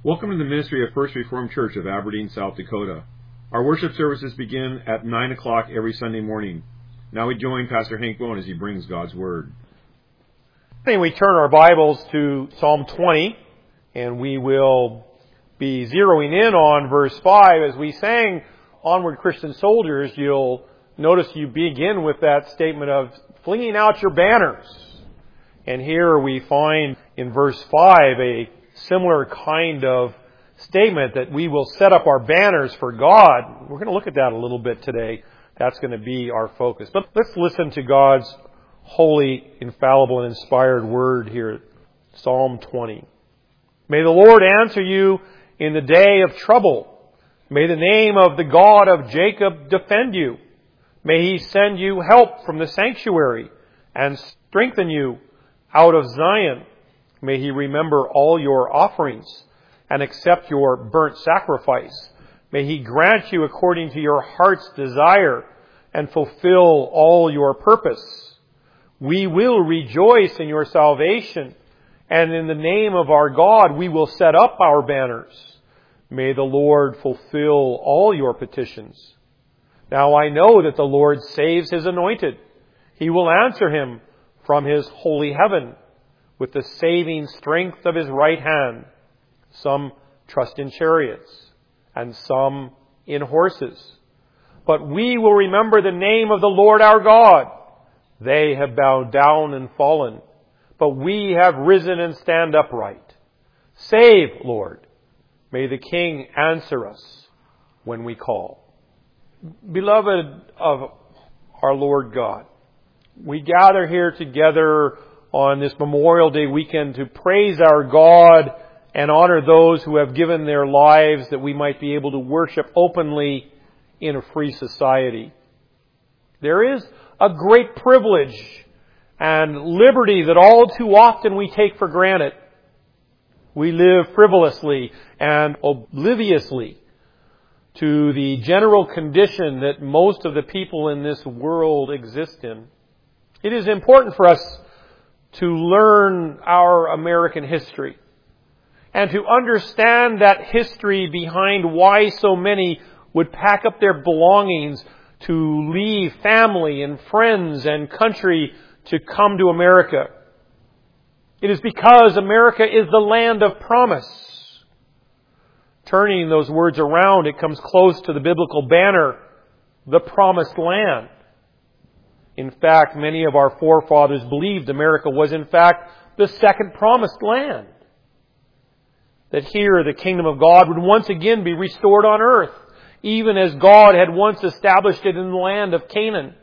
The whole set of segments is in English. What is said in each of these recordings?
Welcome to the ministry of First Reformed Church of Aberdeen, South Dakota. Our worship services begin at 9 o'clock every Sunday morning. Now we join Pastor Hank Bone as he brings God's Word. We turn our Bibles to Psalm 20, and we will be zeroing in on verse 5. As we sang Onward Christian Soldiers, you'll notice you begin with that statement of flinging out your banners. And here we find in verse 5 a similar kind of statement that we will set up our banners for God. We're going to look at that a little bit today. That's going to be our focus. But let's listen to God's holy, infallible, and inspired word here. Psalm 20. May the Lord answer you in the day of trouble. May the name of the God of Jacob defend you. May He send you help from the sanctuary and strengthen you out of Zion. May He remember all your offerings and accept your burnt sacrifice. May He grant you according to your heart's desire and fulfill all your purpose. We will rejoice in your salvation, and in the name of our God we will set up our banners. May the Lord fulfill all your petitions. Now I know that the Lord saves His anointed. He will answer him from His holy heaven with the saving strength of His right hand. Some trust in chariots, and some in horses. But we will remember the name of the Lord our God. They have bowed down and fallen, but we have risen and stand upright. Save, Lord. May the King answer us when we call. Beloved of our Lord God, we gather here together on this Memorial Day weekend to praise our God and honor those who have given their lives that we might be able to worship openly in a free society. There is a great privilege and liberty that all too often we take for granted. We live frivolously and obliviously to the general condition that most of the people in this world exist in. It is important for us to learn our American history and to understand that history behind why so many would pack up their belongings to leave family and friends and country to come to America. It is because America is the land of promise. Turning those words around, it comes close to the biblical banner, the promised land. In fact, many of our forefathers believed America was in fact the second promised land. That here the kingdom of God would once again be restored on earth, even as God had once established it in the land of Canaan.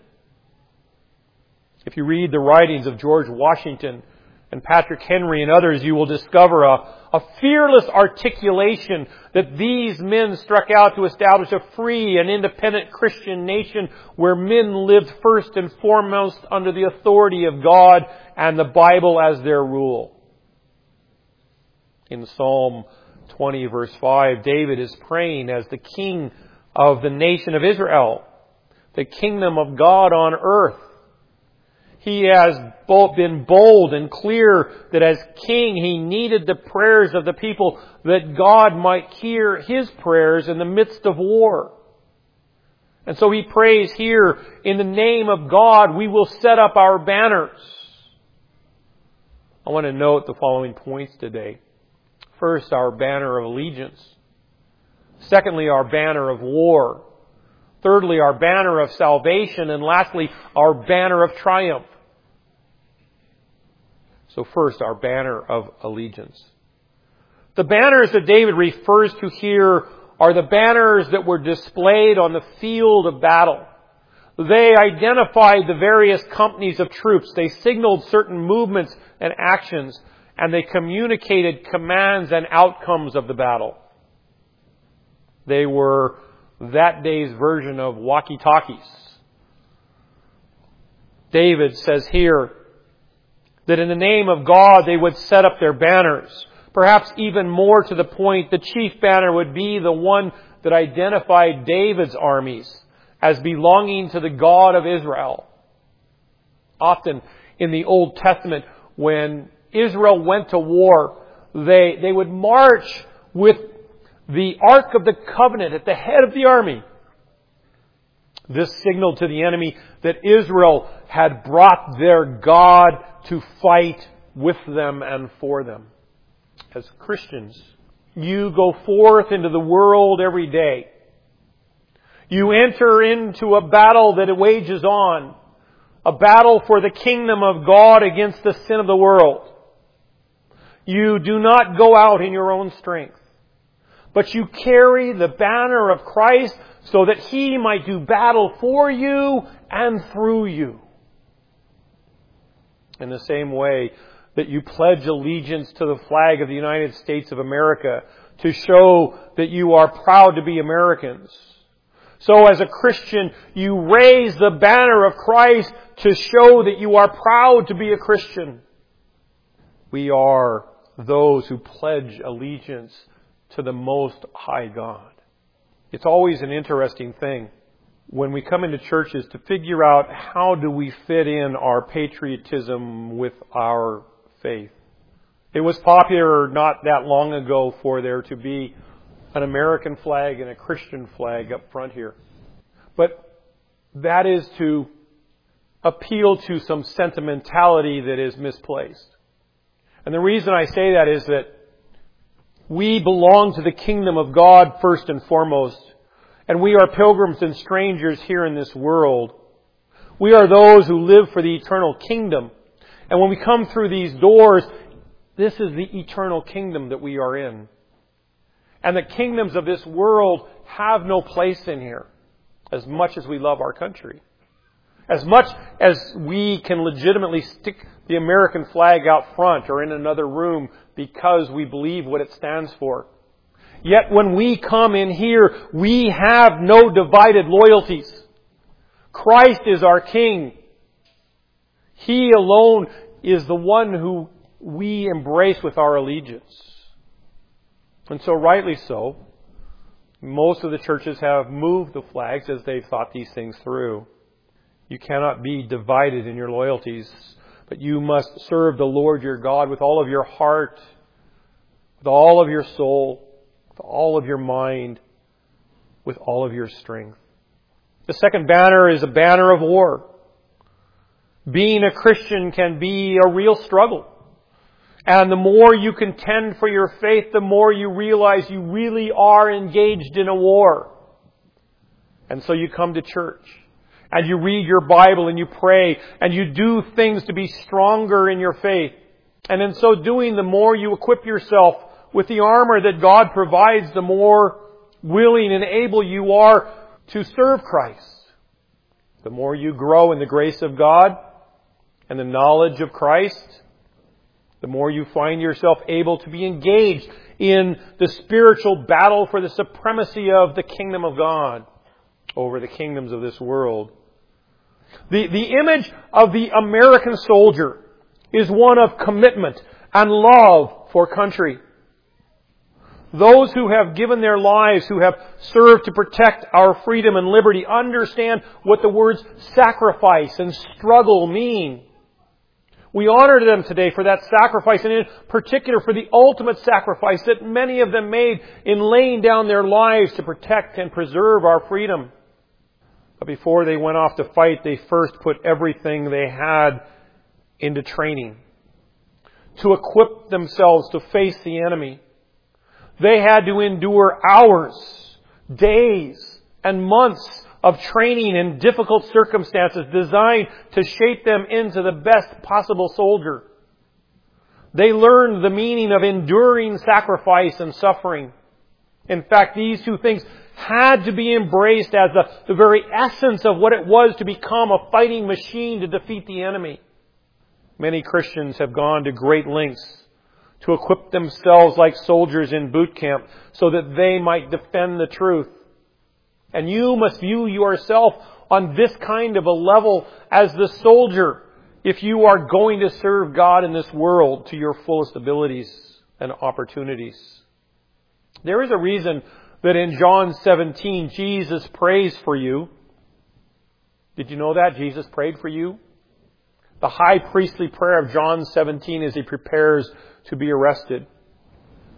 If you read the writings of George Washington and Patrick Henry and others, you will discover a fearless articulation that these men struck out to establish a free and independent Christian nation where men lived first and foremost under the authority of God and the Bible as their rule. In Psalm 20 verse 5, David is praying as the king of the nation of Israel, the kingdom of God on earth. He has been bold and clear that as king he needed the prayers of the people that God might hear his prayers in the midst of war. And so he prays here, in the name of God, we will set up our banners. I want to note the following points today. First, our banner of allegiance. Secondly, our banner of war. Thirdly, our banner of salvation. And lastly, our banner of triumph. So first, our banner of allegiance. The banners that David refers to here are the banners that were displayed on the field of battle. They identified the various companies of troops. They signaled certain movements and actions, and they communicated commands and outcomes of the battle. They were that day's version of walkie-talkies. David says here that in the name of God they would set up their banners. Perhaps even more to the point, the chief banner would be the one that identified David's armies as belonging to the God of Israel. Often in the Old Testament, when Israel went to war, they would march with the Ark of the Covenant at the head of the army. This signaled to the enemy that Israel had brought their God to fight with them and for them. As Christians, you go forth into the world every day. You enter into a battle that it wages on. A battle for the kingdom of God against the sin of the world. You do not go out in your own strength, but you carry the banner of Christ so that He might do battle for you and through you. In the same way that you pledge allegiance to the flag of the United States of America to show that you are proud to be Americans. So as a Christian, you raise the banner of Christ to show that you are proud to be a Christian. We are those who pledge allegiance to the Most High God. It's always an interesting thing when we come into churches to figure out how do we fit in our patriotism with our faith. It was popular not that long ago for there to be an American flag and a Christian flag up front here. But that is to appeal to some sentimentality that is misplaced. And the reason I say that is that we belong to the kingdom of God first and foremost. And we are pilgrims and strangers here in this world. We are those who live for the eternal kingdom. And when we come through these doors, this is the eternal kingdom that we are in. And the kingdoms of this world have no place in here, as much as we love our country. As much as we can legitimately stick the American flag out front or in another room because we believe what it stands for. Yet when we come in here, we have no divided loyalties. Christ is our King. He alone is the one who we embrace with our allegiance. And so rightly so, most of the churches have moved the flags as they've thought these things through. You cannot be divided in your loyalties, but you must serve the Lord your God with all of your heart, with all of your soul, with all of your mind, with all of your strength. The second banner is a banner of war. Being a Christian can be a real struggle. And the more you contend for your faith, the more you realize you really are engaged in a war. And so you come to church. And you read your Bible and you pray. And you do things to be stronger in your faith. And in so doing, the more you equip yourself with the armor that God provides, the more willing and able you are to serve Christ. The more you grow in the grace of God and the knowledge of Christ, the more you find yourself able to be engaged in the spiritual battle for the supremacy of the kingdom of God over the kingdoms of this world. The image of the American soldier is one of commitment and love for country. Those who have given their lives, who have served to protect our freedom and liberty, understand what the words sacrifice and struggle mean. We honor them today for that sacrifice, and in particular for the ultimate sacrifice that many of them made in laying down their lives to protect and preserve our freedom. But before they went off to fight, they first put everything they had into training to equip themselves to face the enemy. They had to endure hours, days, and months of training in difficult circumstances designed to shape them into the best possible soldier. They learned the meaning of enduring sacrifice and suffering. In fact, these two things had to be embraced as the very essence of what it was to become a fighting machine to defeat the enemy. Many Christians have gone to great lengths to equip themselves like soldiers in boot camp so that they might defend the truth. And you must view yourself on this kind of a level as the soldier if you are going to serve God in this world to your fullest abilities and opportunities. There is a reason that in John 17, Jesus prays for you. Did you know that? Jesus prayed for you. The high priestly prayer of John 17 as he prepares to be arrested.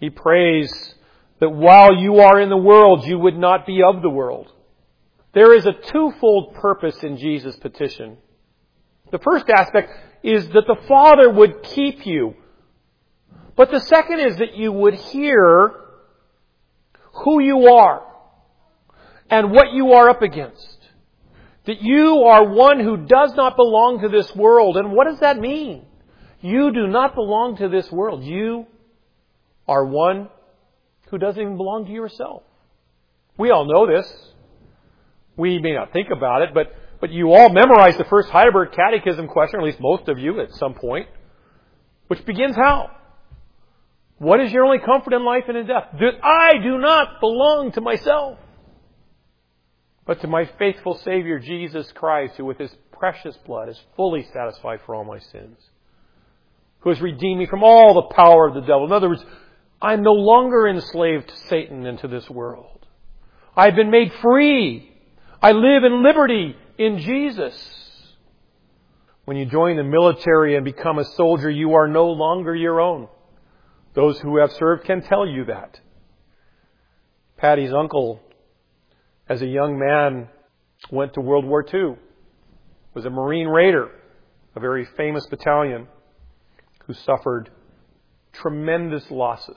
He prays that while you are in the world, you would not be of the world. There is a twofold purpose in Jesus' petition. The first aspect is that the Father would keep you. But the second is that you would hear who you are and what you are up against. That you are one who does not belong to this world. And what does that mean? You do not belong to this world. You are one who doesn't even belong to yourself. We all know this. We may not think about it, but you all memorized the first Heidelberg Catechism question, or at least most of you at some point, which begins how? What is your only comfort in life and in death? That I do not belong to myself, but to my faithful Savior, Jesus Christ, who with His precious blood has fully satisfied for all my sins, who has redeemed me from all the power of the devil. In other words, I'm no longer enslaved to Satan and to this world. I've been made free. I live in liberty in Jesus. When you join the military and become a soldier, you are no longer your own. Those who have served can tell you that. Patty's uncle, as a young man, went to World War II. Was a Marine Raider, a very famous battalion, who suffered tremendous losses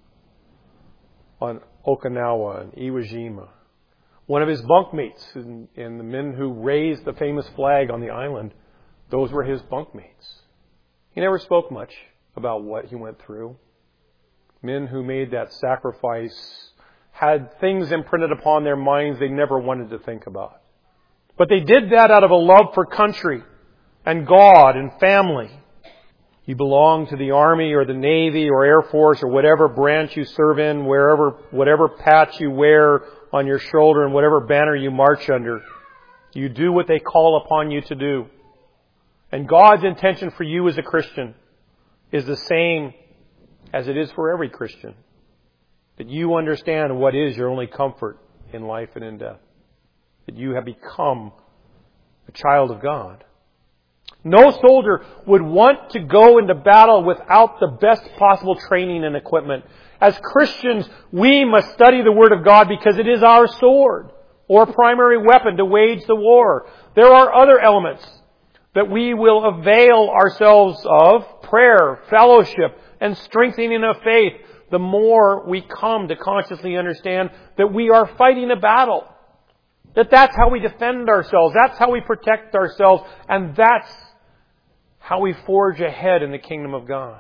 on Okinawa and Iwo Jima. One of his bunkmates and the men who raised the famous flag on the island, those were his bunkmates. He never spoke much about what he went through. Men who made that sacrifice had things imprinted upon their minds they never wanted to think about. But they did that out of a love for country and God and family. You belong to the Army or the Navy or Air Force or whatever branch you serve in, whatever patch you wear on your shoulder and whatever banner you march under. You do what they call upon you to do. And God's intention for you as a Christian is the same as it is for every Christian. That you understand what is your only comfort in life and in death. That you have become a child of God. No soldier would want to go into battle without the best possible training and equipment. As Christians, we must study the Word of God because it is our sword or primary weapon to wage the war. There are other elements that we will avail ourselves of: prayer, fellowship, and strengthening of faith. The more we come to consciously understand that we are fighting a battle. That's how we defend ourselves. That's how we protect ourselves. And that's how we forge ahead in the kingdom of God.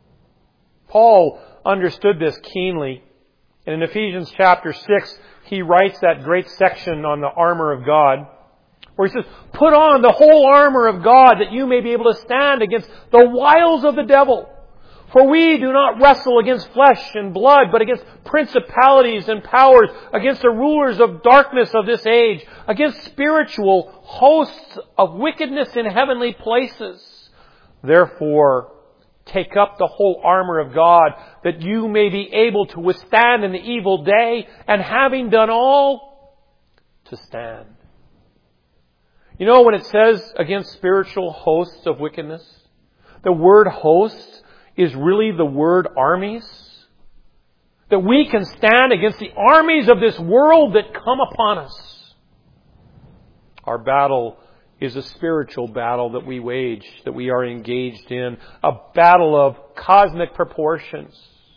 Paul understood this keenly. And in Ephesians chapter 6, he writes that great section on the armor of God, where he says, "Put on the whole armor of God that you may be able to stand against the wiles of the devil. For we do not wrestle against flesh and blood, but against principalities and powers, against the rulers of darkness of this age, against spiritual hosts of wickedness in heavenly places. Therefore, take up the whole armor of God, that you may be able to withstand in the evil day, and having done all, to stand." You know, when it says against spiritual hosts of wickedness, the word hosts is really the word armies. That we can stand against the armies of this world that come upon us. Our battle is a spiritual battle that we wage, that we are engaged in. A battle of cosmic proportions.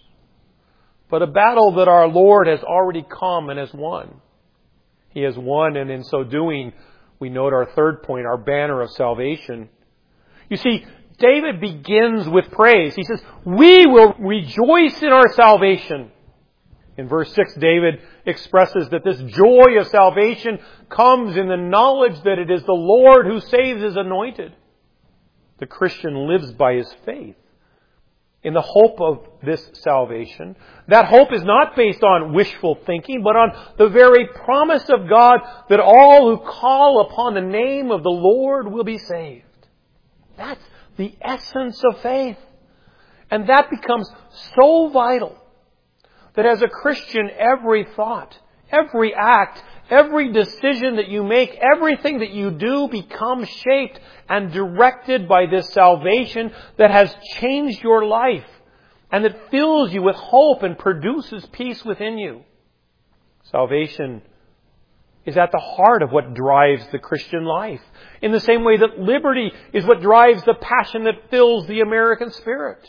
But a battle that our Lord has already come and has won. He has won, and in so doing, we note our third point, our banner of salvation. You see, David begins with praise. He says, "We will rejoice in our salvation." In verse 6, David expresses that this joy of salvation comes in the knowledge that it is the Lord who saves His anointed. The Christian lives by his faith in the hope of this salvation. That hope is not based on wishful thinking, but on the very promise of God that all who call upon the name of the Lord will be saved. That's the essence of faith. And that becomes so vital that as a Christian, every thought, every act, every decision that you make, everything that you do becomes shaped and directed by this salvation that has changed your life. and that fills you with hope and produces peace within you. Salvation is at the heart of what drives the Christian life, in the same way that liberty is what drives the passion that fills the American spirit.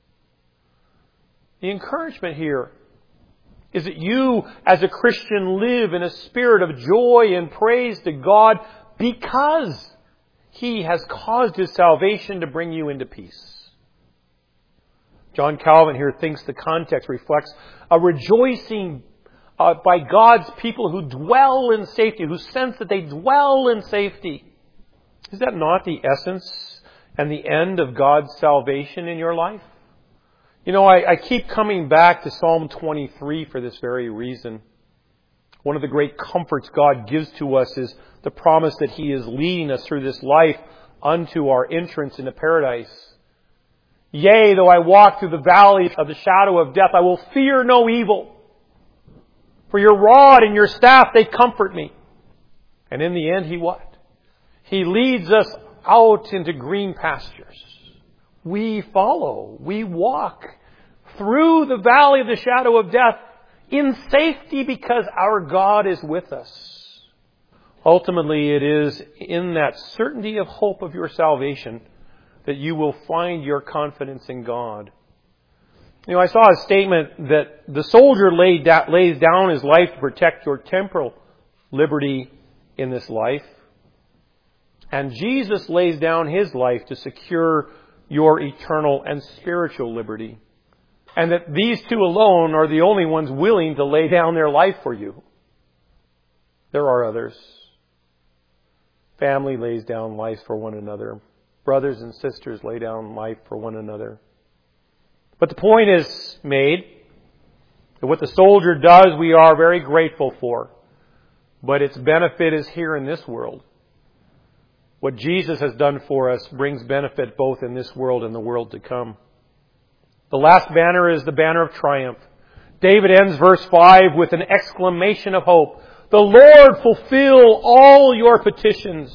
The encouragement here is that you, as a Christian, live in a spirit of joy and praise to God because He has caused His salvation to bring you into peace. John Calvin here thinks the context reflects a rejoicing by God's people who dwell in safety, who sense that they dwell in safety. Is that not the essence and the end of God's salvation in your life? You know, I keep coming back to Psalm 23 for this very reason. One of the great comforts God gives to us is the promise that He is leading us through this life unto our entrance into paradise. Yea, though I walk through the valley of the shadow of death, I will fear no evil. For your rod and your staff, they comfort me. And in the end, He what? He leads us out into green pastures. We follow, we walk through the valley of the shadow of death in safety because our God is with us. Ultimately, it is in that certainty of hope of your salvation that you will find your confidence in God. You know, I saw a statement that the soldier lays down his life to protect your temporal liberty in this life, and Jesus lays down His life to secure your eternal and spiritual liberty. And that these two alone are the only ones willing to lay down their life for you. There are others. Family lays down life for one another. Brothers and sisters lay down life for one another. But the point is made that what the soldier does, we are very grateful for. But its benefit is here in this world. What Jesus has done for us brings benefit both in this world and the world to come. The last banner is the banner of triumph. David ends verse 5 with an exclamation of hope. The Lord fulfill all your petitions.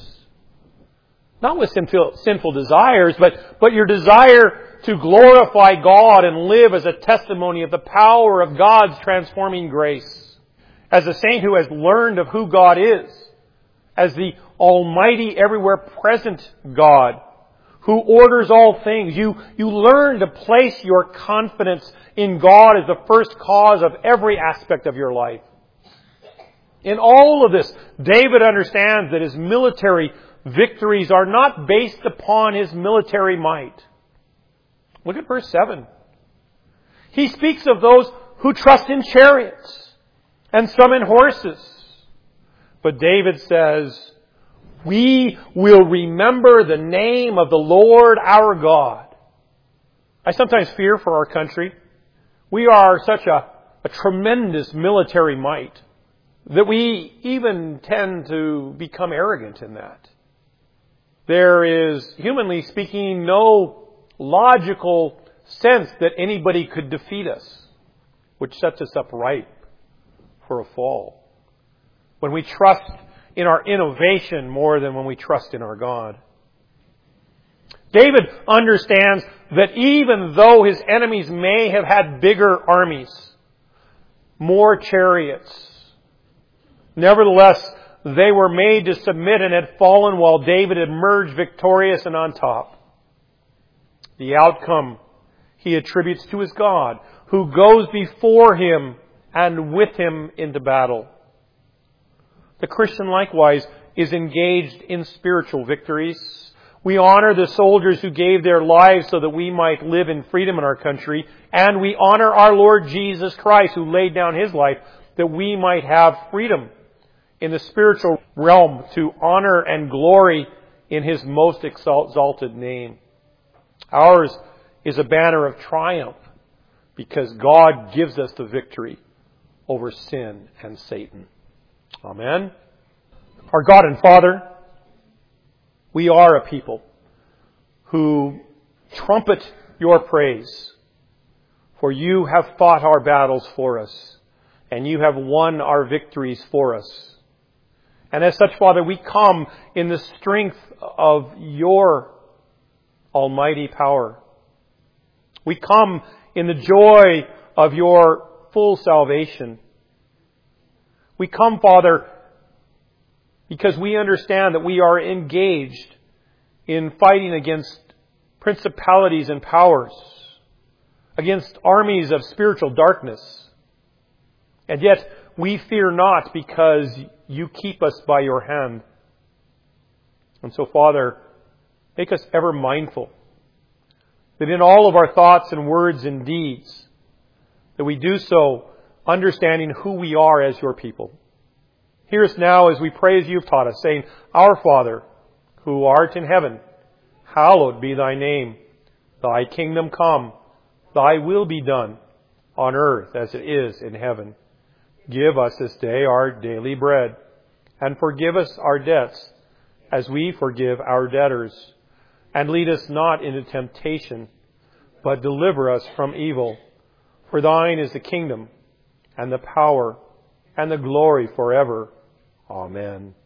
Not with sinful desires, but your desire to glorify God and live as a testimony of the power of God's transforming grace. As a saint who has learned of who God is, as the almighty, everywhere present God, who orders all things, you learn to place your confidence in God as the first cause of every aspect of your life. In all of this, David understands that his military victories are not based upon his military might. Look at verse 7. He speaks of those who trust in chariots and some in horses. But David says, we will remember the name of the Lord our God. I sometimes fear for our country. We are such a tremendous military might that we even tend to become arrogant in that. There is, humanly speaking, no logical sense that anybody could defeat us, which sets us up ripe for a fall. When we trust in our innovation more than when we trust in our God. David understands that even though his enemies may have had bigger armies, more chariots, nevertheless, they were made to submit and had fallen while David emerged victorious and on top. The outcome he attributes to his God, who goes before him and with him into battle. The Christian likewise is engaged in spiritual victories. We honor the soldiers who gave their lives so that we might live in freedom in our country. And we honor our Lord Jesus Christ who laid down His life that we might have freedom in the spiritual realm to honor and glory in His most exalted name. Ours is a banner of triumph because God gives us the victory over sin and Satan. Amen. Our God and Father, we are a people who trumpet your praise, for you have fought our battles for us, and you have won our victories for us. And as such, Father, we come in the strength of your almighty power. We come in the joy of your full salvation. We come, Father, because we understand that we are engaged in fighting against principalities and powers, against armies of spiritual darkness. And yet we fear not, because you keep us by your hand. And so, Father, make us ever mindful that in all of our thoughts and words and deeds, that we do so understanding who we are as your people. Hear us now as we pray as you've taught us, saying, Our Father, who art in heaven, hallowed be thy name. Thy kingdom come, thy will be done, on earth as it is in heaven. Give us this day our daily bread, and forgive us our debts, as we forgive our debtors. And lead us not into temptation, but deliver us from evil. For thine is the kingdom, and the power, and the glory forever. Amen.